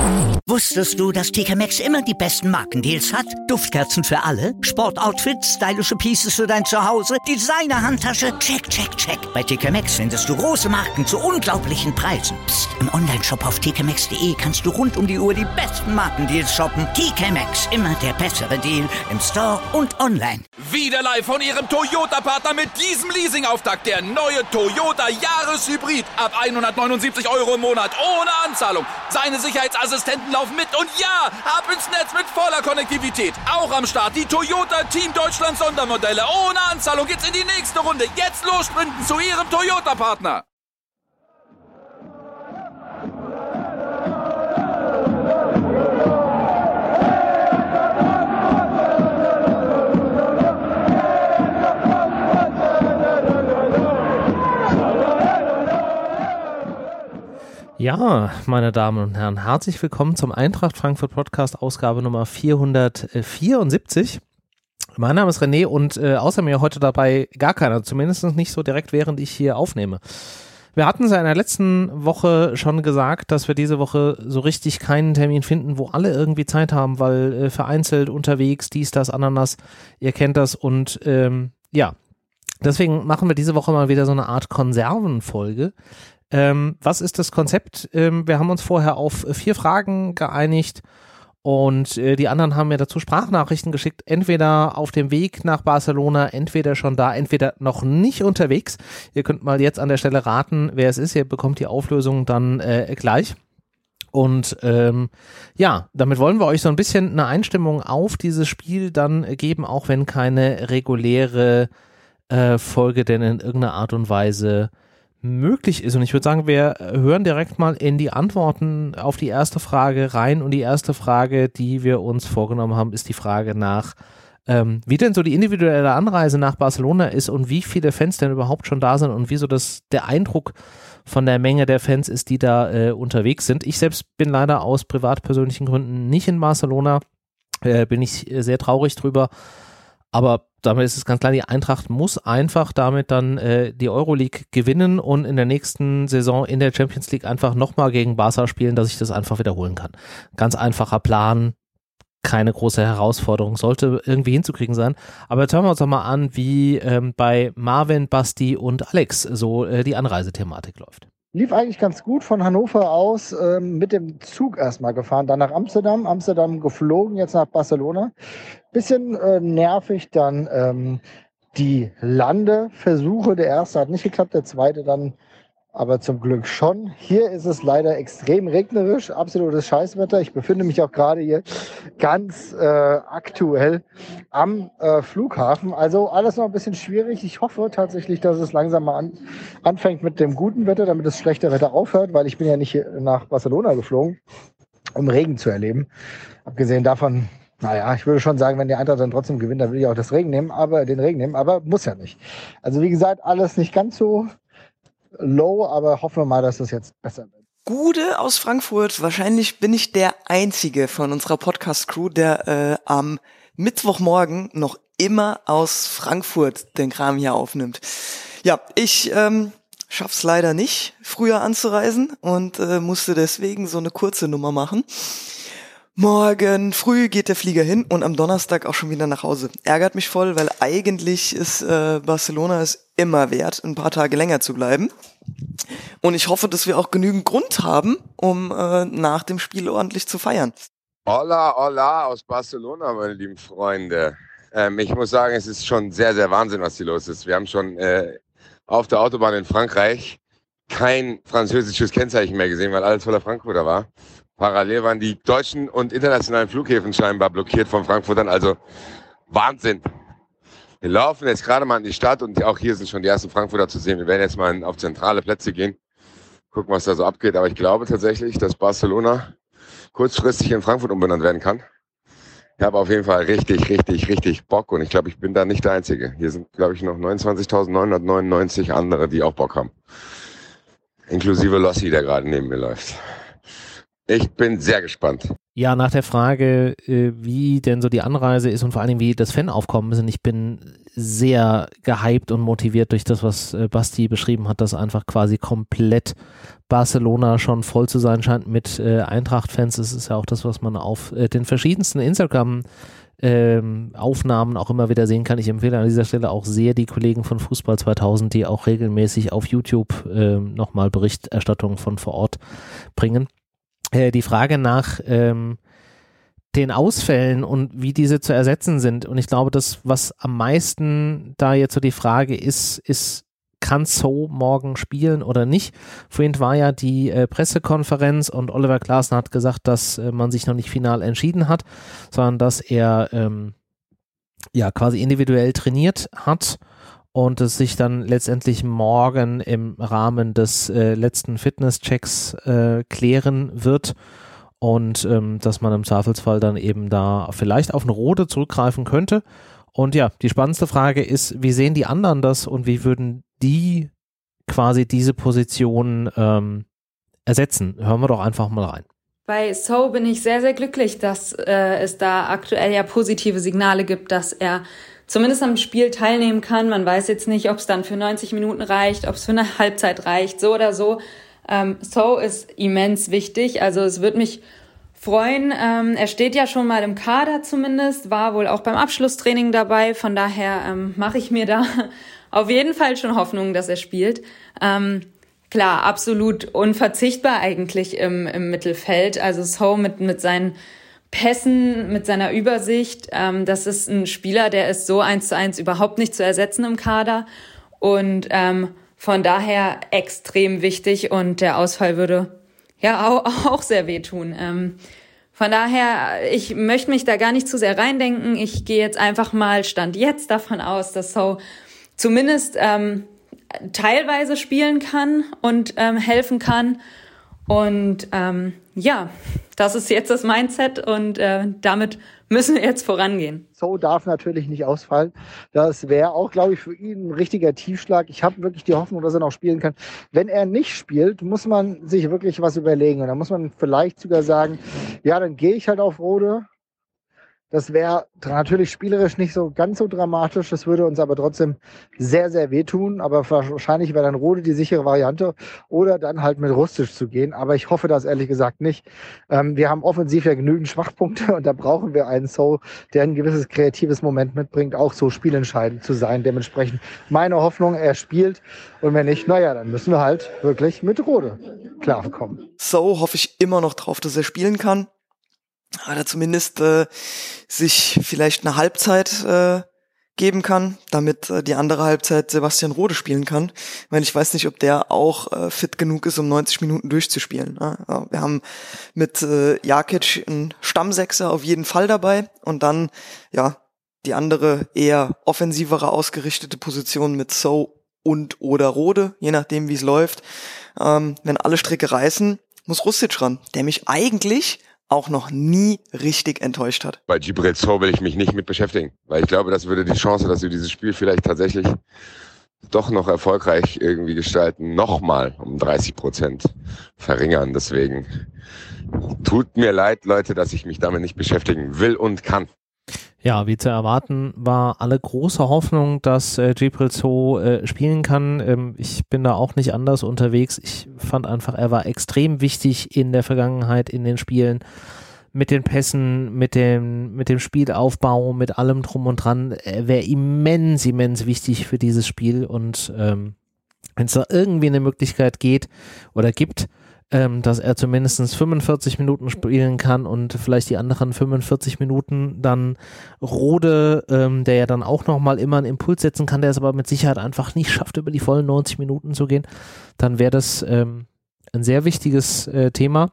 Wusstest du, dass TK Maxx immer die besten Markendeals hat? Duftkerzen für alle, Sportoutfits, stylische Pieces für dein Zuhause, Designer-Handtasche, check, check, check. Bei TK Maxx findest du große Marken zu unglaublichen Preisen. Psst. Im Onlineshop auf tkmaxx.de kannst du rund um die Uhr die besten Markendeals shoppen. TK Maxx, immer der bessere Deal im Store und online. Wieder live von Ihrem Toyota-Partner mit diesem Leasing-Auftakt. Der neue Toyota Jahreshybrid. Ab 179 € im Monat. Ohne Anzahlung. Seine Sicherheitsassistenten laufen mit. Und ja, ab ins Netz mit voller Konnektivität. Auch am Start die Toyota Team Deutschland Sondermodelle. Ohne Anzahlung geht's in die nächste Runde. Jetzt los sprinten zu Ihrem Toyota-Partner. Ja, meine Damen und Herren, herzlich willkommen zum Eintracht Frankfurt Podcast, Ausgabe Nummer 474. Mein Name ist René und außer mir heute dabei gar keiner, zumindest nicht so direkt, während ich hier aufnehme. Wir hatten es ja in der letzten Woche schon gesagt, dass wir diese Woche so richtig keinen Termin finden, wo alle irgendwie Zeit haben, weil vereinzelt unterwegs, dies, das, Ananas, ihr kennt das und ja, deswegen machen wir diese Woche mal wieder so eine Art Konservenfolge. Was ist das Konzept? Wir haben uns vorher auf 4 Fragen geeinigt und die anderen haben mir dazu Sprachnachrichten geschickt, entweder auf dem Weg nach Barcelona, entweder schon da, entweder noch nicht unterwegs. Ihr könnt mal jetzt an der Stelle raten, wer es ist. Ihr bekommt die Auflösung dann gleich. Und ja, damit wollen wir euch so ein bisschen eine Einstimmung auf dieses Spiel dann geben, auch wenn keine reguläre Folge denn in irgendeiner Art und Weise möglich ist. Und ich würde sagen, wir hören direkt mal in die Antworten auf die erste Frage rein. Und die erste Frage, die wir uns vorgenommen haben, ist die Frage nach, wie denn so die individuelle Anreise nach Barcelona ist und wie viele Fans denn überhaupt schon da sind und wieso das der Eindruck von der Menge der Fans ist, die da unterwegs sind. Ich selbst bin leider aus privat-persönlichen Gründen nicht in Barcelona, bin ich sehr traurig drüber, aber damit ist es ganz klar, die Eintracht muss einfach damit dann die Euroleague gewinnen und in der nächsten Saison in der Champions League einfach nochmal gegen Barca spielen, dass ich das einfach wiederholen kann. Ganz einfacher Plan, keine große Herausforderung, sollte irgendwie hinzukriegen sein. Aber jetzt hören wir uns doch mal an, wie bei Marvin, Basti und Alex so die Anreisethematik läuft. Lief eigentlich ganz gut von Hannover aus, mit dem Zug erstmal gefahren, dann nach Amsterdam geflogen, jetzt nach Barcelona. Bisschen nervig dann die Landeversuche. Der erste hat nicht geklappt, der zweite dann aber zum Glück schon. Hier ist es leider extrem regnerisch, absolutes Scheißwetter. Ich befinde mich auch gerade hier ganz aktuell am Flughafen. Also alles noch ein bisschen schwierig. Ich hoffe tatsächlich, dass es langsam mal anfängt mit dem guten Wetter, damit das schlechte Wetter aufhört, weil ich bin ja nicht nach Barcelona geflogen, um Regen zu erleben. Abgesehen davon, naja, ich würde schon sagen, wenn die Eintracht dann trotzdem gewinnt, dann will ich auch den Regen nehmen, aber muss ja nicht. Also wie gesagt, alles nicht ganz so low, aber hoffen wir mal, dass das jetzt besser wird. Gude aus Frankfurt. Wahrscheinlich bin ich der Einzige von unserer Podcast-Crew, der am Mittwochmorgen noch immer aus Frankfurt den Kram hier aufnimmt. Ja, ich schaff's leider nicht, früher anzureisen und musste deswegen so eine kurze Nummer machen. Morgen früh geht der Flieger hin und am Donnerstag auch schon wieder nach Hause. Ärgert mich voll, weil eigentlich ist Barcelona es immer wert, ein paar Tage länger zu bleiben. Und ich hoffe, dass wir auch genügend Grund haben, um nach dem Spiel ordentlich zu feiern. Hola, hola aus Barcelona, meine lieben Freunde. Ich muss sagen, es ist schon sehr, sehr Wahnsinn, was hier los ist. Wir haben schon auf der Autobahn in Frankreich kein französisches Kennzeichen mehr gesehen, weil alles voller Frankfurter war. Parallel waren die deutschen und internationalen Flughäfen scheinbar blockiert von Frankfurtern, also Wahnsinn. Wir laufen jetzt gerade mal in die Stadt und auch hier sind schon die ersten Frankfurter zu sehen. Wir werden jetzt mal auf zentrale Plätze gehen, gucken, was da so abgeht. Aber ich glaube tatsächlich, dass Barcelona kurzfristig in Frankfurt umbenannt werden kann. Ich habe auf jeden Fall richtig Bock und ich glaube, ich bin da nicht der Einzige. Hier sind, glaube ich, noch 29.999 andere, die auch Bock haben. Inklusive Lossi, der gerade neben mir läuft. Ich bin sehr gespannt. Ja, nach der Frage, wie denn so die Anreise ist und vor allem wie das Fanaufkommen ist, und ich bin sehr gehypt und motiviert durch das, was Basti beschrieben hat, dass einfach quasi komplett Barcelona schon voll zu sein scheint mit Eintracht-Fans. Das ist ja auch das, was man auf den verschiedensten Instagram-Aufnahmen auch immer wieder sehen kann. Ich empfehle an dieser Stelle auch sehr die Kollegen von Fußball 2000, die auch regelmäßig auf YouTube nochmal Berichterstattungen von vor Ort bringen. Die Frage nach den Ausfällen und wie diese zu ersetzen sind. Und ich glaube, das, was am meisten da jetzt so die Frage ist, kann So morgen spielen oder nicht? Vorhin war ja die Pressekonferenz und Oliver Glasner hat gesagt, dass man sich noch nicht final entschieden hat, sondern dass er quasi individuell trainiert hat und es sich dann letztendlich morgen im Rahmen des letzten Fitnesschecks klären wird und dass man im Zweifelsfall dann eben da vielleicht auf eine Rode zurückgreifen könnte. Und ja, die spannendste Frage ist, wie sehen die anderen das und wie würden die quasi diese Position ersetzen? Hören wir doch einfach mal rein. Bei So bin ich sehr, sehr glücklich, dass es da aktuell ja positive Signale gibt, dass er zumindest am Spiel teilnehmen kann. Man weiß jetzt nicht, ob es dann für 90 Minuten reicht, ob es für eine Halbzeit reicht, so oder so. So ist immens wichtig. Also es wird mich freuen. Er steht ja schon mal im Kader zumindest, war wohl auch beim Abschlusstraining dabei. Von daher mache ich mir da auf jeden Fall schon Hoffnung, dass er spielt. Klar, absolut unverzichtbar eigentlich im Mittelfeld. Also So mit seinen Pässen, mit seiner Übersicht, das ist ein Spieler, der ist so 1:1 überhaupt nicht zu ersetzen im Kader und von daher extrem wichtig und der Ausfall würde ja auch sehr wehtun. Von daher, ich möchte mich da gar nicht zu sehr reindenken. Ich gehe jetzt einfach mal Stand jetzt davon aus, dass So zumindest teilweise spielen kann und helfen kann. Und das ist jetzt das Mindset und damit müssen wir jetzt vorangehen. So darf natürlich nicht ausfallen. Das wäre auch, glaube ich, für ihn ein richtiger Tiefschlag. Ich habe wirklich die Hoffnung, dass er noch spielen kann. Wenn er nicht spielt, muss man sich wirklich was überlegen. Und dann muss man vielleicht sogar sagen, ja, dann gehe ich halt auf Rode. Das wäre natürlich spielerisch nicht so ganz so dramatisch. Das würde uns aber trotzdem sehr, sehr wehtun. Aber wahrscheinlich wäre dann Rode die sichere Variante oder dann halt mit Rustic zu gehen. Aber ich hoffe das ehrlich gesagt nicht. Wir haben offensiv ja genügend Schwachpunkte und da brauchen wir einen So, der ein gewisses kreatives Moment mitbringt, auch so spielentscheidend zu sein. Dementsprechend meine Hoffnung, er spielt. Und wenn nicht, naja, dann müssen wir halt wirklich mit Rode klarkommen. So hoffe ich immer noch drauf, dass er spielen kann. Oder zumindest sich vielleicht eine Halbzeit geben kann, damit die andere Halbzeit Sebastian Rode spielen kann. Ich meine, ich weiß nicht, ob der auch fit genug ist, um 90 Minuten durchzuspielen. Ne? Wir haben mit Jakic einen Stammsechser auf jeden Fall dabei und dann ja die andere eher offensivere ausgerichtete Position mit So und oder Rode, je nachdem wie es läuft. Wenn alle Stricke reißen, muss Rustic ran, der mich eigentlich auch noch nie richtig enttäuscht hat. Bei Djibril So will ich mich nicht mit beschäftigen, weil ich glaube, das würde die Chance, dass wir dieses Spiel vielleicht tatsächlich doch noch erfolgreich irgendwie gestalten, nochmal um 30% verringern. Deswegen tut mir leid, Leute, dass ich mich damit nicht beschäftigen will und kann. Ja, wie zu erwarten, war alle große Hoffnung, dass Djibril So spielen kann. Ich bin da auch nicht anders unterwegs. Ich fand einfach, er war extrem wichtig in der Vergangenheit in den Spielen mit den Pässen, mit dem Spielaufbau, mit allem drum und dran. Er wäre immens wichtig für dieses Spiel und wenn es da irgendwie eine Möglichkeit geht oder gibt, dass er zumindest 45 Minuten spielen kann und vielleicht die anderen 45 Minuten dann Rode, der ja dann auch nochmal immer einen Impuls setzen kann, der es aber mit Sicherheit einfach nicht schafft, über die vollen 90 Minuten zu gehen, dann wäre das ein sehr wichtiges Thema.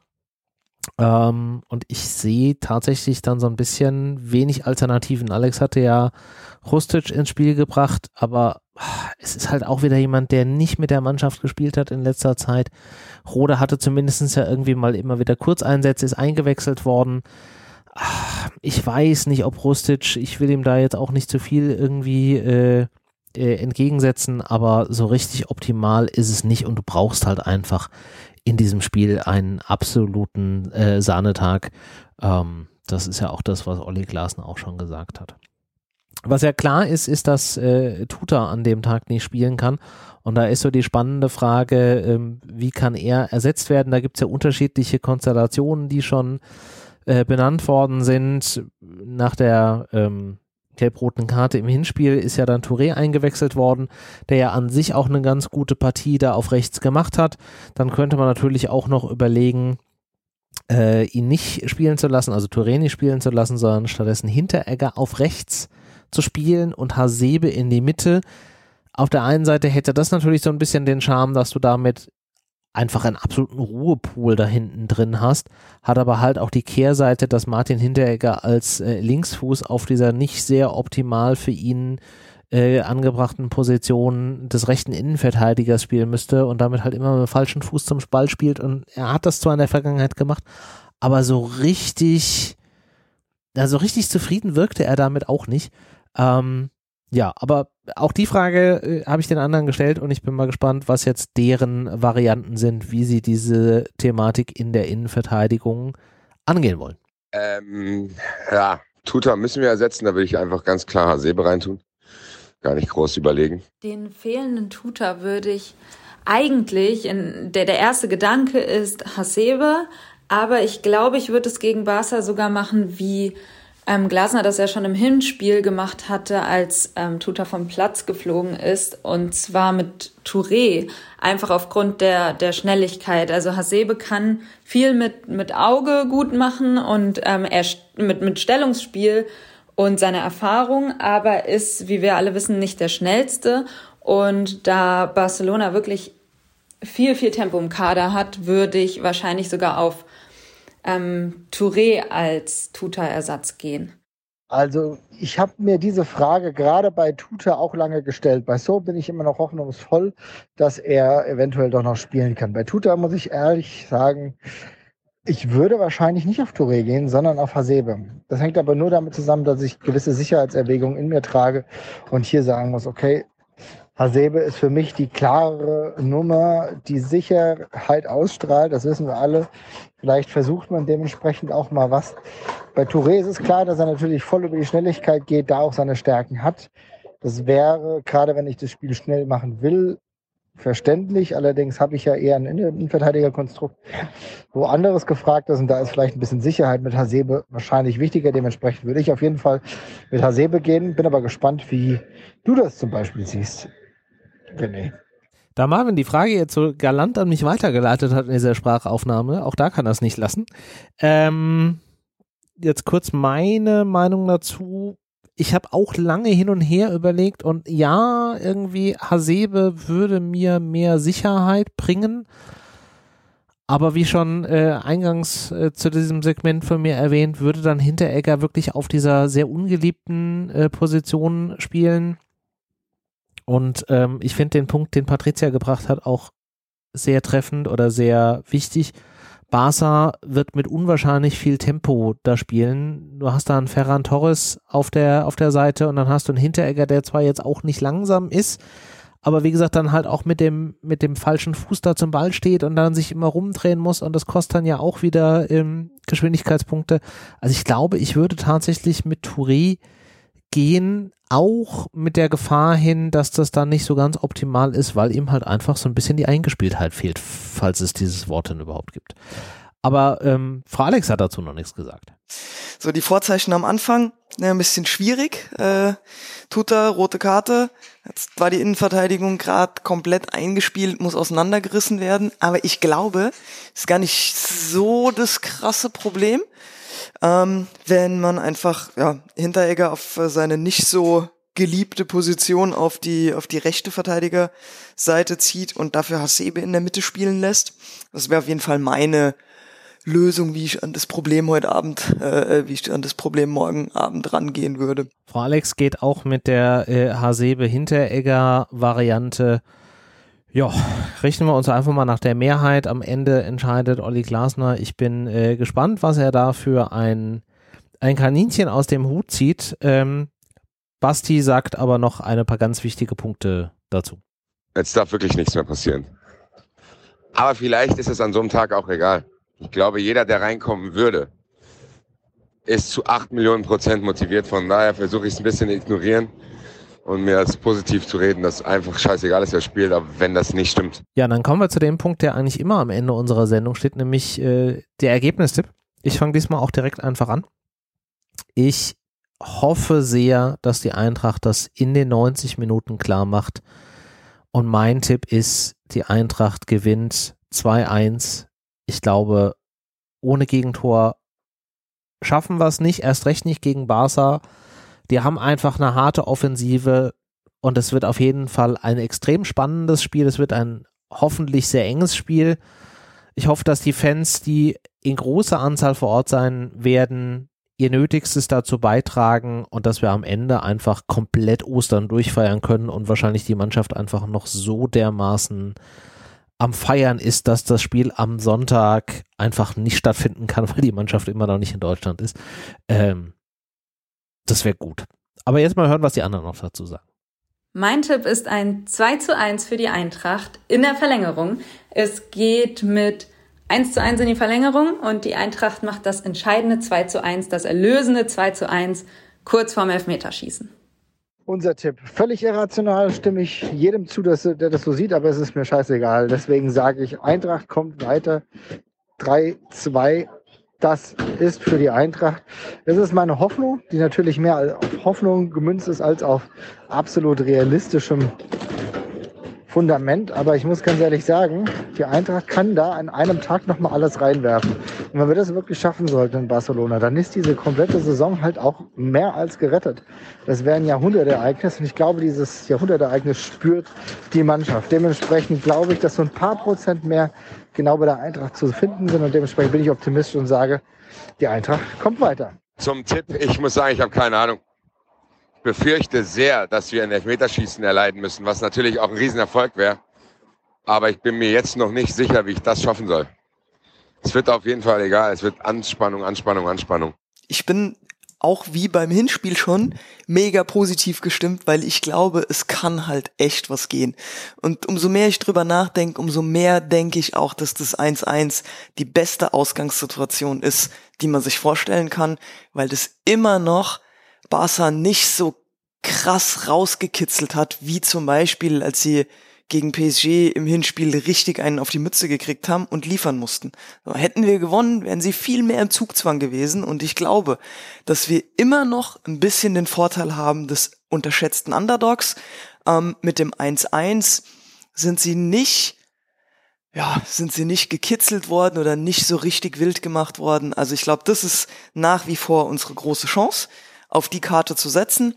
Und ich sehe tatsächlich dann so ein bisschen wenig Alternativen. Alex hatte ja Rustic ins Spiel gebracht, aber es ist halt auch wieder jemand, der nicht mit der Mannschaft gespielt hat in letzter Zeit. Rode hatte zumindest ja irgendwie mal immer wieder Kurzeinsätze, ist eingewechselt worden. Ich weiß nicht, ob Rustic, ich will ihm da jetzt auch nicht zu viel irgendwie entgegensetzen, aber so richtig optimal ist es nicht und du brauchst halt einfach in diesem Spiel einen absoluten Sahnetag. Das ist ja auch das, was Olli Glasner auch schon gesagt hat. Was ja klar ist, dass Tuta an dem Tag nicht spielen kann. Und da ist so die spannende Frage, wie kann er ersetzt werden? Da gibt es ja unterschiedliche Konstellationen, die schon benannt worden sind. Nach der gelb-roten Karte im Hinspiel ist ja dann Touré eingewechselt worden, der ja an sich auch eine ganz gute Partie da auf rechts gemacht hat. Dann könnte man natürlich auch noch überlegen, ihn nicht spielen zu lassen, also Touré nicht spielen zu lassen, sondern stattdessen Hinteregger auf rechts zu spielen und Hasebe in die Mitte. Auf der einen Seite hätte das natürlich so ein bisschen den Charme, dass du damit einfach einen absoluten Ruhepool da hinten drin hast, hat aber halt auch die Kehrseite, dass Martin Hinteregger als Linksfuß auf dieser nicht sehr optimal für ihn angebrachten Position des rechten Innenverteidigers spielen müsste und damit halt immer mit dem falschen Fuß zum Ball spielt, und er hat das zwar in der Vergangenheit gemacht, aber so richtig zufrieden wirkte er damit auch nicht. Ja, aber auch die Frage habe ich den anderen gestellt und ich bin mal gespannt, was jetzt deren Varianten sind, wie sie diese Thematik in der Innenverteidigung angehen wollen. Ja, Tuta müssen wir ersetzen, da würde ich einfach ganz klar Hasebe reintun. Gar nicht groß überlegen. Den fehlenden Tuta würde ich eigentlich, der erste Gedanke ist Hasebe, aber ich glaube, ich würde es gegen Barca sogar machen, wie Glasner das ja schon im Hinspiel gemacht hatte, als Tuta vom Platz geflogen ist, und zwar mit Touré, einfach aufgrund der Schnelligkeit. Also Hasebe kann viel mit Auge gut machen und er mit Stellungsspiel und seine Erfahrung, aber ist, wie wir alle wissen, nicht der schnellste. Und da Barcelona wirklich viel, viel Tempo im Kader hat, würde ich wahrscheinlich sogar auf Touré als Tuta-Ersatz gehen. Also ich habe mir diese Frage gerade bei Tuta auch lange gestellt. Bei So bin ich immer noch hoffnungsvoll, dass er eventuell doch noch spielen kann. Bei Tuta muss ich ehrlich sagen, ich würde wahrscheinlich nicht auf Touré gehen, sondern auf Hasebe. Das hängt aber nur damit zusammen, dass ich gewisse Sicherheitserwägungen in mir trage und hier sagen muss, okay, Hasebe ist für mich die klare Nummer, die Sicherheit ausstrahlt, das wissen wir alle. Vielleicht versucht man dementsprechend auch mal was. Bei Touré ist es klar, dass er natürlich voll über die Schnelligkeit geht, da auch seine Stärken hat. Das wäre, gerade wenn ich das Spiel schnell machen will, verständlich. Allerdings habe ich ja eher ein Innenverteidigerkonstrukt, wo anderes gefragt ist, und da ist vielleicht ein bisschen Sicherheit mit Hasebe wahrscheinlich wichtiger. Dementsprechend würde ich auf jeden Fall mit Hasebe gehen. Bin aber gespannt, wie du das zum Beispiel siehst, René. Da Marvin die Frage jetzt so galant an mich weitergeleitet hat in dieser Sprachaufnahme, auch da kann er es nicht lassen. Jetzt kurz meine Meinung dazu. Ich habe auch lange hin und her überlegt und ja, irgendwie Hasebe würde mir mehr Sicherheit bringen. Aber wie schon eingangs zu diesem Segment von mir erwähnt, würde dann Hinteregger wirklich auf dieser sehr ungeliebten Position spielen. Und ich finde den Punkt, den Patricia gebracht hat, auch sehr treffend oder sehr wichtig. Barca wird mit unwahrscheinlich viel Tempo da spielen. Du hast da einen Ferran Torres auf der Seite und dann hast du einen Hinteregger, der zwar jetzt auch nicht langsam ist, aber wie gesagt dann halt auch mit dem falschen Fuß da zum Ball steht und dann sich immer rumdrehen muss, und das kostet dann ja auch wieder Geschwindigkeitspunkte. Also ich glaube, ich würde tatsächlich mit Touré gehen, auch mit der Gefahr hin, dass das dann nicht so ganz optimal ist, weil ihm halt einfach so ein bisschen die Eingespieltheit fehlt, falls es dieses Wort denn überhaupt gibt. Aber Frau Alex hat dazu noch nichts gesagt. So, die Vorzeichen am Anfang, ein bisschen schwierig. Tuta, rote Karte. Jetzt war die Innenverteidigung gerade komplett eingespielt, muss auseinandergerissen werden. Aber ich glaube, ist gar nicht so das krasse Problem. Wenn man einfach Hinteregger auf seine nicht so geliebte Position auf die rechte Verteidigerseite zieht und dafür Hasebe in der Mitte spielen lässt. Das wäre auf jeden Fall meine Lösung, wie ich an das Problem morgen Abend rangehen würde. Frau Alex geht auch mit der Hasebe-Hinteregger-Variante. Ja, richten wir uns einfach mal nach der Mehrheit. Am Ende entscheidet Olli Glasner. Ich bin gespannt, was er da für ein Kaninchen aus dem Hut zieht. Basti sagt aber noch ein paar ganz wichtige Punkte dazu. Jetzt darf wirklich nichts mehr passieren. Aber vielleicht ist es an so einem Tag auch egal. Ich glaube, jeder, der reinkommen würde, ist zu 8 Millionen % motiviert. Von daher versuche ich es ein bisschen zu ignorieren und mir als positiv zu reden, dass einfach scheißegal ist, wer spielt, aber wenn das nicht stimmt. Ja, dann kommen wir zu dem Punkt, der eigentlich immer am Ende unserer Sendung steht, nämlich der Ergebnistipp. Ich fange diesmal auch direkt einfach an. Ich hoffe sehr, dass die Eintracht das in den 90 Minuten klar macht. Und mein Tipp ist, die Eintracht gewinnt 2-1. Ich glaube, ohne Gegentor schaffen wir es nicht, erst recht nicht gegen Barca. Die haben einfach eine harte Offensive und es wird auf jeden Fall ein extrem spannendes Spiel. Es wird ein hoffentlich sehr enges Spiel. Ich hoffe, dass die Fans, die in großer Anzahl vor Ort sein werden, ihr Nötigstes dazu beitragen und dass wir am Ende einfach komplett Ostern durchfeiern können und wahrscheinlich die Mannschaft einfach noch so dermaßen am Feiern ist, dass das Spiel am Sonntag einfach nicht stattfinden kann, weil die Mannschaft immer noch nicht in Deutschland ist. Das wäre gut. Aber jetzt mal hören, was die anderen noch dazu sagen. Mein Tipp ist ein 2:1 für die Eintracht in der Verlängerung. Es geht mit 1:1 in die Verlängerung und die Eintracht macht das entscheidende 2:1, das erlösende 2:1 kurz vorm Elfmeterschießen. Unser Tipp. Völlig irrational, stimme ich jedem zu, der das so sieht, aber es ist mir scheißegal. Deswegen sage ich, Eintracht kommt weiter. 3:2. Das ist für die Eintracht. Das ist meine Hoffnung, die natürlich mehr auf Hoffnung gemünzt ist als auf absolut realistischem Fundament. Aber ich muss ganz ehrlich sagen, die Eintracht kann da an einem Tag nochmal alles reinwerfen. Und wenn wir das wirklich schaffen sollten in Barcelona, dann ist diese komplette Saison halt auch mehr als gerettet. Das wäre ein Jahrhundertereignis und ich glaube, dieses Jahrhundertereignis spürt die Mannschaft. Dementsprechend glaube ich, dass so ein paar Prozent mehr genau bei der Eintracht zu finden sind und dementsprechend bin ich optimistisch und sage, die Eintracht kommt weiter. Zum Tipp, ich muss sagen, ich habe keine Ahnung. Ich befürchte sehr, dass wir ein Elfmeterschießen erleiden müssen, was natürlich auch ein Riesenerfolg wäre. Aber ich bin mir jetzt noch nicht sicher, wie ich das schaffen soll. Es wird auf jeden Fall egal. Es wird Anspannung, Anspannung, Anspannung. Ich bin auch wie beim Hinspiel schon mega positiv gestimmt, weil ich glaube, es kann halt echt was gehen. Und umso mehr ich drüber nachdenke, umso mehr denke ich auch, dass das 1:1 die beste Ausgangssituation ist, die man sich vorstellen kann, weil das immer noch Barca nicht so krass rausgekitzelt hat, wie zum Beispiel, als sie gegen PSG im Hinspiel richtig einen auf die Mütze gekriegt haben und liefern mussten. So, hätten wir gewonnen, wären sie viel mehr im Zugzwang gewesen und ich glaube, dass wir immer noch ein bisschen den Vorteil haben des unterschätzten Underdogs. Mit dem 1:1 sind sie nicht gekitzelt worden oder nicht so richtig wild gemacht worden. Also ich glaube, das ist nach wie vor unsere große Chance, auf die Karte zu setzen.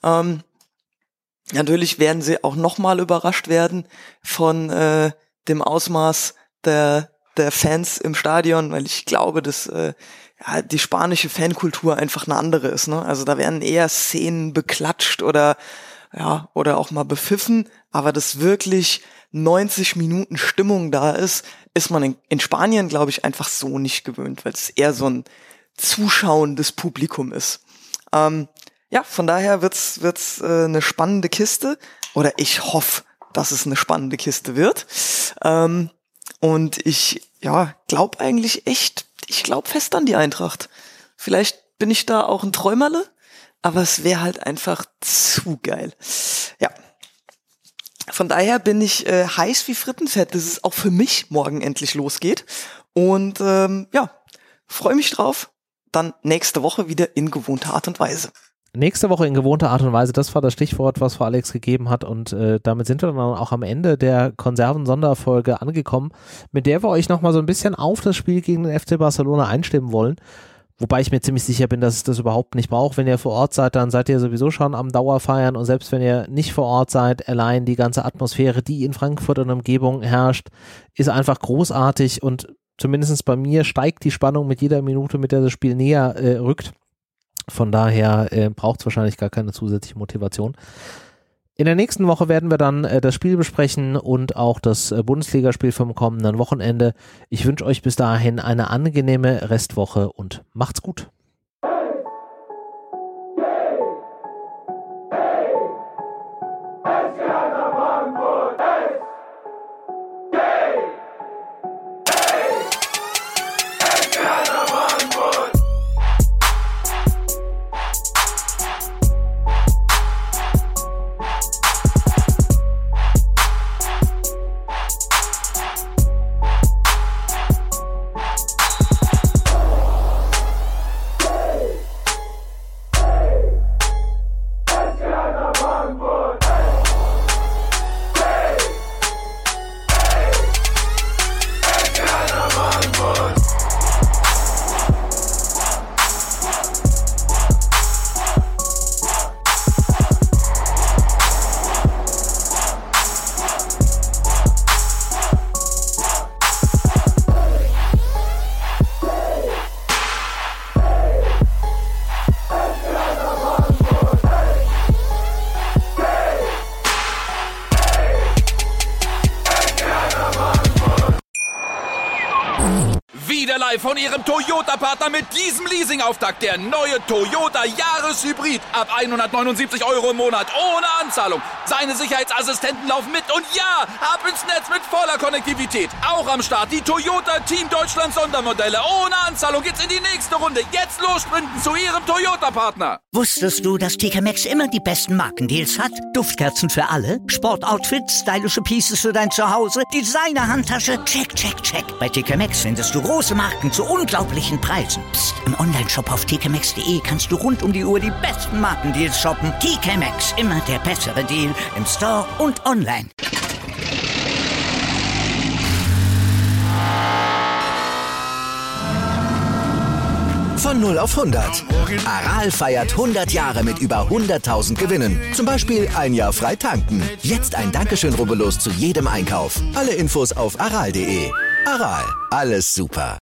Natürlich werden sie auch nochmal überrascht werden von dem Ausmaß der Fans im Stadion, weil ich glaube, dass die spanische Fankultur einfach eine andere ist. Ne? Also da werden eher Szenen beklatscht oder auch mal bepfiffen, aber dass wirklich 90 Minuten Stimmung da ist man in Spanien, glaube ich, einfach so nicht gewöhnt, weil es eher so ein zuschauendes Publikum ist. Von daher wird's eine spannende Kiste oder ich hoffe, dass es eine spannende Kiste wird. Und ich glaube eigentlich echt, ich glaube fest an die Eintracht. Vielleicht bin ich da auch ein Träumerle, aber es wäre halt einfach zu geil. Ja. Von daher bin ich heiß wie Frittenfett, dass es auch für mich morgen endlich losgeht. Und freue mich drauf. Dann nächste Woche wieder in gewohnter Art und Weise. Nächste Woche in gewohnter Art und Weise, das war das Stichwort, was Frau Alex gegeben hat und damit sind wir dann auch am Ende der Konserven-Sonderfolge angekommen, mit der wir euch nochmal so ein bisschen auf das Spiel gegen den FC Barcelona einstimmen wollen, wobei ich mir ziemlich sicher bin, dass es das überhaupt nicht braucht. Wenn ihr vor Ort seid, dann seid ihr sowieso schon am Dauerfeiern und selbst wenn ihr nicht vor Ort seid, allein die ganze Atmosphäre, die in Frankfurt und Umgebung herrscht, ist einfach großartig und zumindest bei mir steigt die Spannung mit jeder Minute, mit der das Spiel näher rückt. Von daher braucht es wahrscheinlich gar keine zusätzliche Motivation. In der nächsten Woche werden wir dann das Spiel besprechen und auch das Bundesligaspiel vom kommenden Wochenende. Ich wünsche euch bis dahin eine angenehme Restwoche und macht's gut. von Ihrem Toyota-Partner mit diesem Leasing-Auftakt. Der neue Toyota Jahreshybrid. Ab 179 Euro im Monat. Ohne Anzahlung. Seine Sicherheitsassistenten laufen mit. Und ja, ab ins Netz mit voller Konnektivität. Auch am Start die Toyota Team Deutschland Sondermodelle. Ohne Anzahlung geht's in die nächste Runde. Jetzt los sprinten zu Ihrem Toyota-Partner. Wusstest du, dass TK Maxx immer die besten Markendeals hat? Duftkerzen für alle, Sportoutfits, stylische Pieces für dein Zuhause, Designer-Handtasche, check, check, check. Bei TK Maxx findest du große Marken zu unglaublichen Preisen. Psst. Im Onlineshop auf tkmaxx.de kannst du rund um die Uhr die besten Markendeals shoppen. TK Maxx, immer der bessere Deal im Store und online. Von 0 auf 100. Aral feiert 100 Jahre mit über 100.000 Gewinnen. Zum Beispiel ein Jahr frei tanken. Jetzt ein Dankeschön, rubbellos zu jedem Einkauf. Alle Infos auf aral.de. Aral, alles super.